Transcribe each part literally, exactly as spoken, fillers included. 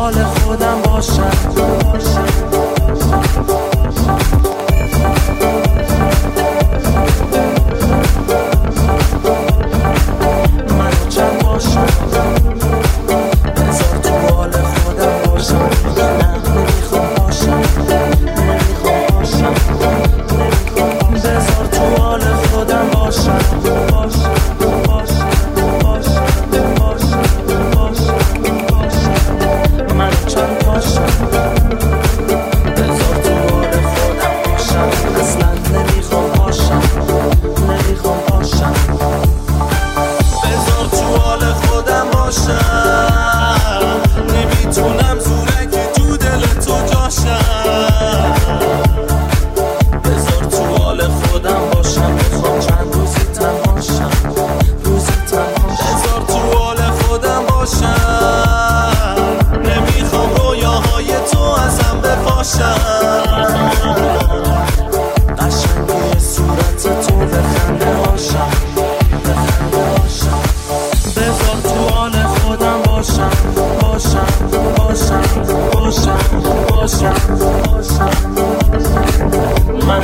حال خودم باشم. منو چند باشم، بذار تو حال خودم باشم. نه نمیخوام باشم، نمیخوام باشم، نمیخوام. بذار تو حال خودم باشم، باشم، باشم، باشم، باشم، باشم، باشم. منو چند باشم، بذار تو حال خودم باشم. اصلا نمیخوام باشم، نمیخوام باشم. بذار تو حال خودم باشم. نمیتونم زورکی تو دل تو جاشم. بذار تو حال خودم باشم. میخوام چند روزی تنهاشم، روزی تنهاشم. بذار تو حال خودم باشم. نمیخوام رویاهای تو ازم بپاشم. قشنگی صورت تو بخنده هاشم، بخنده هاشم. بذار تو حال خودم باشم، باشم، باشم، باشم، باشم، باشم. من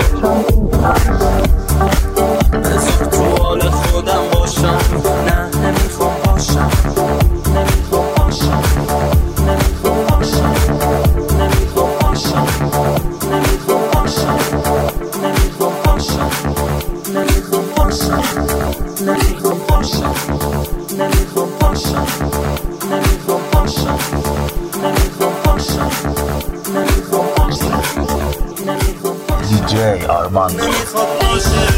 بذار تو حال خودم باشم. نه نمیخوام باشم، نمیخوام باشم، نمیخوام باشم، نمیخوام باشم، نمیخوام باشم، نمیخوام باشم، نمیخوام باشم، نمیخوام باشم، نمیخوام باشم، نمیخوام باشم، نمیخوام باشم، نمیخوام باشم، نمیخوام باشم. دی جی آرمان نمیخوام باشه.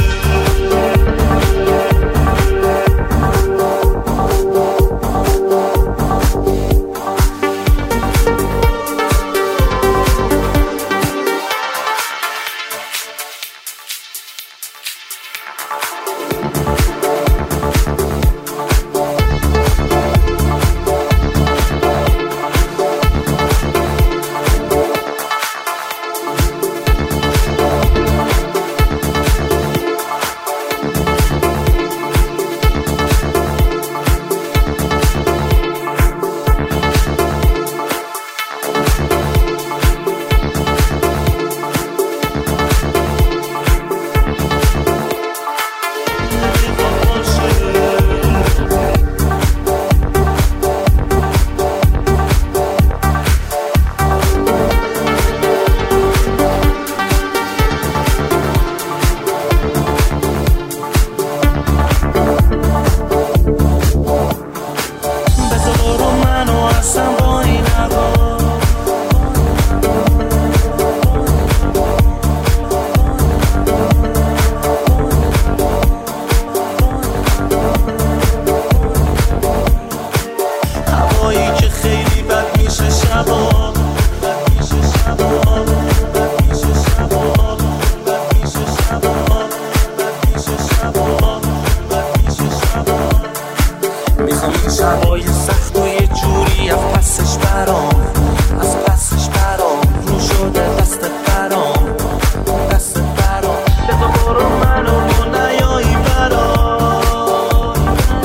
شبای سخت و یه جوری از پسش برام، از پسش برام رو شده دست برام، دست برام. بذار برو منو و نیایی برام.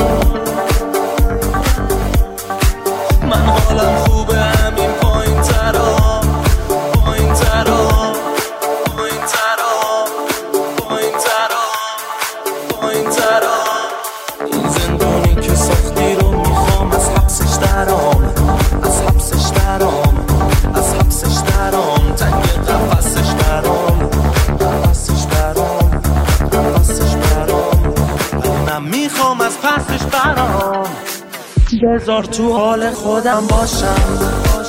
من حالم خوبه همین پایین ترا، پایین ترا، پایین ترا، پایین ترا، پایین ترا. این زندونی که ساختی رو میخوام از حبسش درام، از حبسش درام، از حبسش درام. تنگ قفسش برام، قفسش برام، قفسش برام. من میخوام از پسش برام. بذار تو حال خودم باشم.